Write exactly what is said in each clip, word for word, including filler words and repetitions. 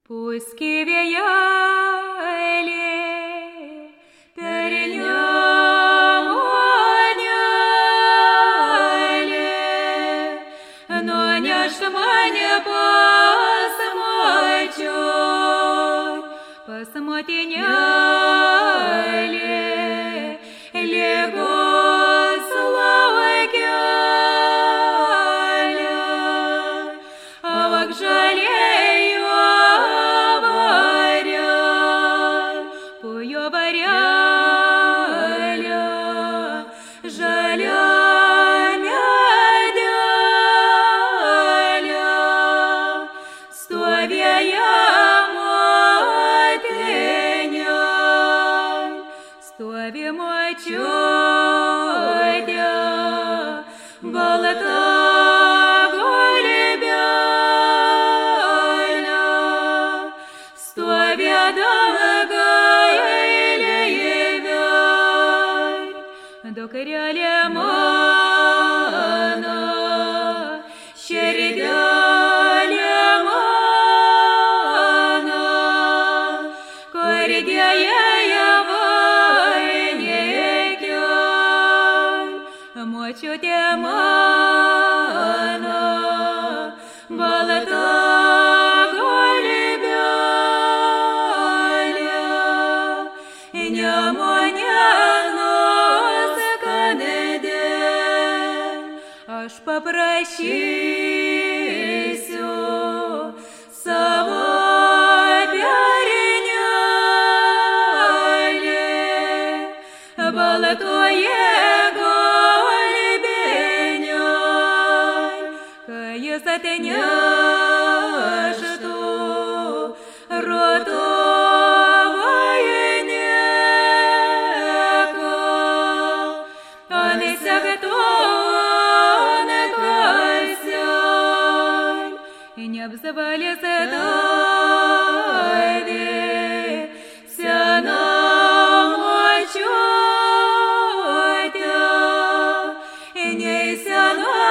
Пусть веяли переням воняли, но не шмане посмотрю, посмотреняли, лего славакяля, а вак жалею аваря, пою варяля, жаля медяля, стовя я мотыня, стовя мочудя, болото голебяля, стовя дорогая докоряля мана, щеридяля мана, коридяя я войнекяй, мочутя мана, болото голебяля, нямоняно аж попрощайся с переняли, болотое голебеня, кая затеня, что ротовая нека, а не не обзывали задави, вся намочутя, и не ся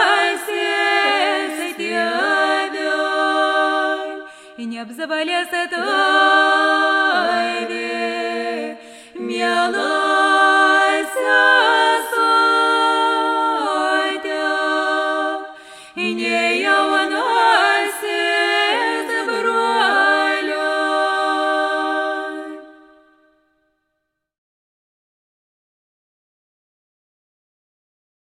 носи с тебя, и не обзывали задави.